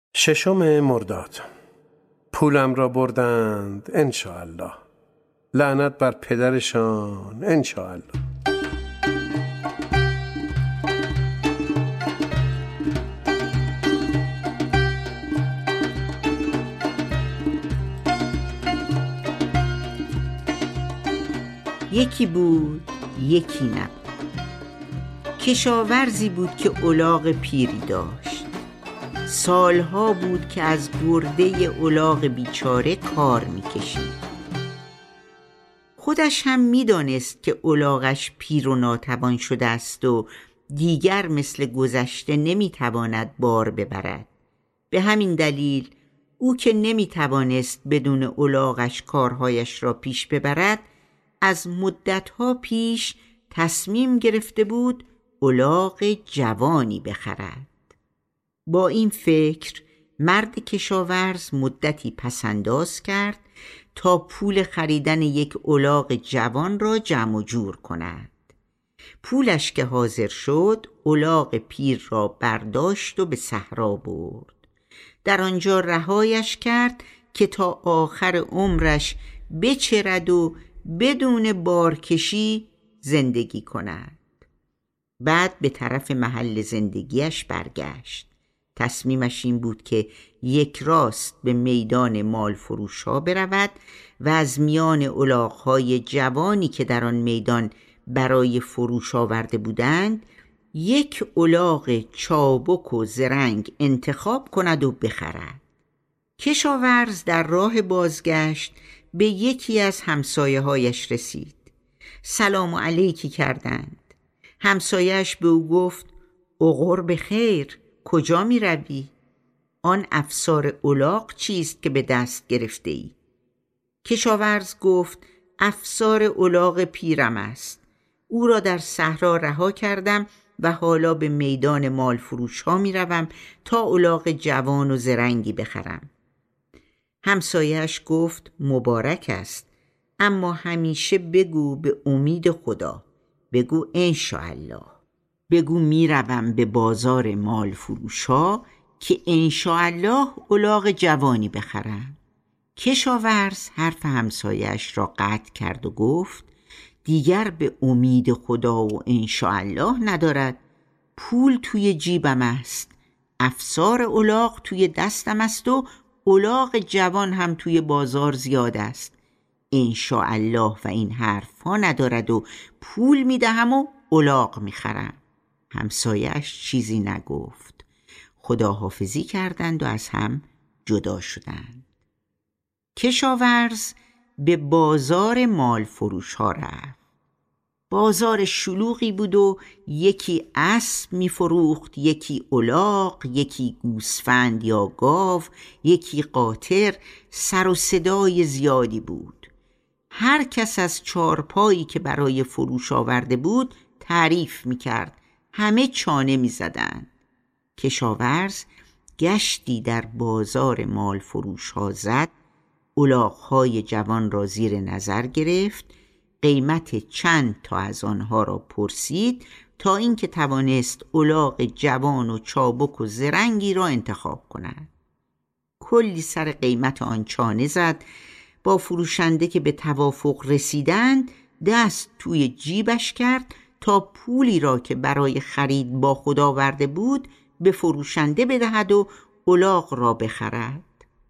ششم مرداد. پولم را بردند انشاءالله، لعنت بر پدرشان انشاءالله. یکی بود یکی نبود. کشاورزی بود که الاغ پیری داشت. سالها بود که از گرده الاغ بیچاره کار میکشید. خودش هم میدانست که الاغش پیر و ناتوان شده است و دیگر مثل گذشته نمیتواند بار ببرد. به همین دلیل او که نمیتوانست بدون الاغش کارهایش را پیش ببرد، از مدتها پیش تصمیم گرفته بود الاغ جوانی بخرد. با این فکر مرد کشاورز مدتی پسنداز کرد تا پول خریدن یک الاغ جوان را جمع و جور کند. پولش که حاضر شد، الاغ پیر را برداشت و به صحرا برد. در آنجا رهایش کرد که تا آخر عمرش بچرد و بدون بارکشی زندگی کند. بعد به طرف محل زندگیش برگشت. تصمیمش این بود که یک راست به میدان مال فروش ها برود و از میان الاغ‌های جوانی که در آن میدان برای فروش آورده بودند یک الاغ چابک و زرنگ انتخاب کند و بخرد. کشاورز در راه بازگشت به یکی از همسایه‌هایش رسید. سلام علیکی کردند. همسایه‌اش به او گفت: اغر بخیر، کجا می روی؟ آن افسار الاغ چیست که به دست گرفته ای؟ کشاورز گفت: افسار الاغ پیرم است. او را در صحرا رها کردم و حالا به میدان مال فروش ها می روم تا الاغ جوان و زرنگی بخرم. همسایه‌اش گفت: مبارک است، اما همیشه بگو به امید خدا، بگو انشاءالله، بگو میروم به بازار مال فروش ها که انشاءالله الاغ جوانی بخرم. کشاورز حرف همسایه‌اش را قطع کرد و گفت: دیگر به امید خدا و انشاءالله ندارد. پول توی جیبم است، افسار الاغ توی دستم است و الاغ جوان هم توی بازار زیاد است. انشاءالله و این حرف ها ندارد و پول میدهم و الاغ میخرم. همسایه‌اش چیزی نگفت. خداحافظی کردند و از هم جدا شدند. کشاورز به بازار مال فروش ها رفت. بازار شلوغی بود و یکی اسب میفروخت، یکی الاغ، یکی گوسفند یا گاو، یکی قاطر. سر و صدای زیادی بود. هر کس از چارپایی که برای فروش آورده بود تعریف میکرد. همه چانه میزدند. کشاورز گشتی در بازار مال فروش ها زد. الاغ‌های جوان را زیر نظر گرفت، قیمت چند تا از آنها را پرسید تا اینکه توانست الاغ جوان و چابک و زرنگی را انتخاب کند. کلی سر قیمت آن چانه زد. با فروشنده که به توافق رسیدند دست توی جیبش کرد تا پولی را که برای خرید با خود آورده بود به فروشنده بدهد و الاغ را بخرد.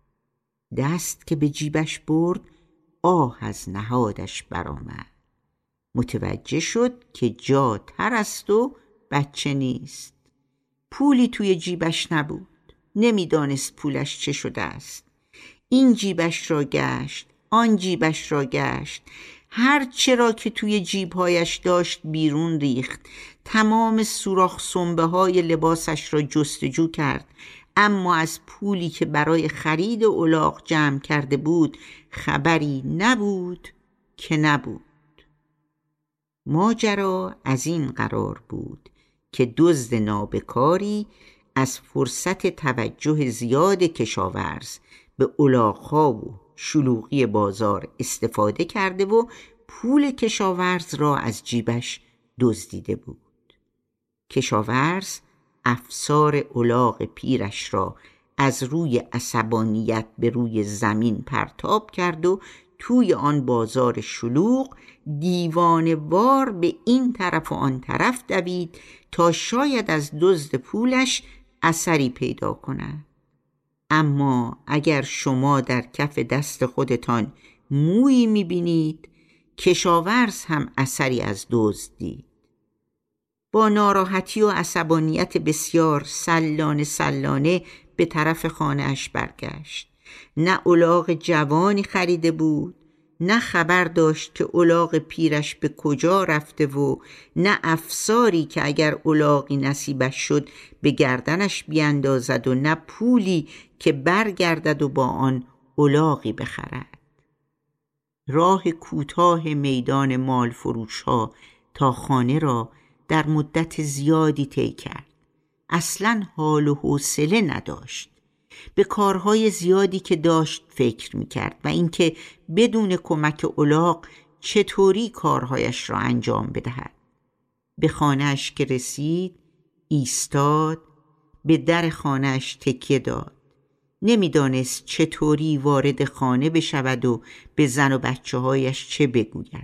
دست که به جیبش برد آه از نهادش برآمد. متوجه شد که جا تر است و بچه نیست. پولی توی جیبش نبود. نمیدانست پولش چه شده است. این جیبش را گشت، آن جیبش را گشت، هر چرا که توی جیبهایش داشت بیرون ریخت. تمام سوراخ سنبه های لباسش را جستجو کرد، اما از پولی که برای خرید الاغ جمع کرده بود خبری نبود که نبود. ماجرا از این قرار بود که دزد نابکاری از فرصت توجه زیاد کشاورز به الاغ‌ها و شلوغی بازار استفاده کرده و پول کشاورز را از جیبش دزدیده بود. کشاورز افسار الاغ پیرش را از روی عصبانیت به روی زمین پرتاب کرد و توی آن بازار شلوغ دیوانه‌وار به این طرف و آن طرف دوید تا شاید از دزد پولش اثری پیدا کند. اما اگر شما در کف دست خودتان مویی می‌بینید، کشاورز هم اثری از دزد دید. با ناراحتی و عصبانیت بسیار سلانه به طرف خانه‌اش برگشت. نه الاغ جوانی خریده بود، نه خبر داشت که الاغ پیرش به کجا رفته و نه افساری که اگر الاغی نصیبش شد به گردنش بیندازد و نه پولی که برگردد و با آن الاغی بخرد. راه کوتاه میدان مال فروش ها تا خانه را در مدت زیادی طی کرد. اصلاً حال و حوصله نداشت. به کارهای زیادی که داشت فکر میکرد و اینکه بدون کمک الاغ چطوری کارهایش را انجام بدهد. به خانه‌اش که رسید ایستاد، به در خانه‌اش تکیه داد. نمیدانست چطوری وارد خانه بشود و به زن و بچه‌هایش چه بگوید.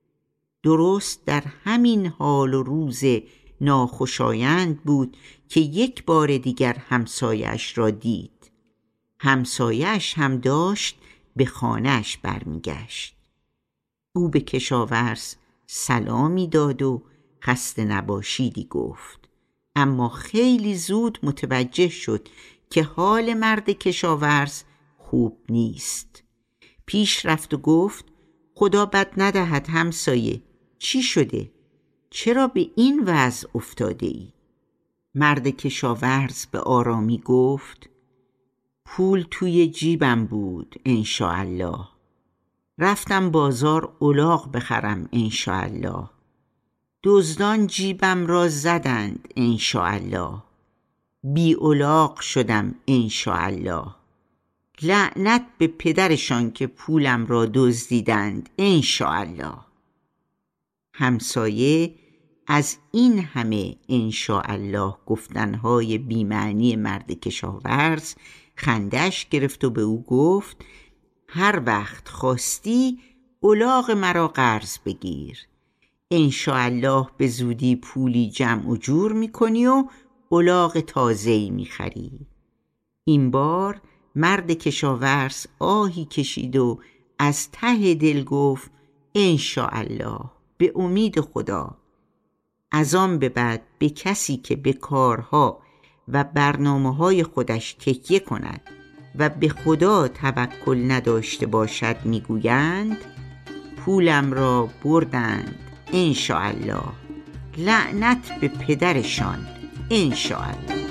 درست در همین حال و روز ناخوشایند بود که یک بار دیگر همسایه‌اش را دید. همسایه‌اش هم داشت به خانه‌اش برمیگشت. او به کشاورز سلامی داد و خسته نباشیدی گفت، اما خیلی زود متوجه شد که حال مرد کشاورز خوب نیست. پیش رفت و گفت خدا بد ندهد همسایه، چی شده؟ چرا به این وضع افتاده ای؟ مرد کشاورز به آرامی گفت پول توی جیبم بود انشاءالله. رفتم بازار الاغ بخرم انشاءالله. دزدان جیبم را زدند انشاءالله. بی الاغ شدم انشاءالله. لعنت به پدرشان که پولم را دزدیدند انشاءالله. همسایه از این همه انشاءالله گفتنهای بی‌معنی مرد کشاورز خندش گرفت و به او گفت هر وقت خواستی الاغ مرا قرض بگیر. انشاءالله به زودی پولی جمع و جور میکنی و الاغ تازه‌ای میخری. این بار مرد کشاورز آهی کشید و از ته دل گفت انشاءالله، به امید خدا. از آن به بعد به کسی که به کارها و برنامه‌های خودش تکیه کند و به خدا توکل نداشته باشد میگویند پولم را بردند انشاءالله. لعنت به پدرشان انشاءالله.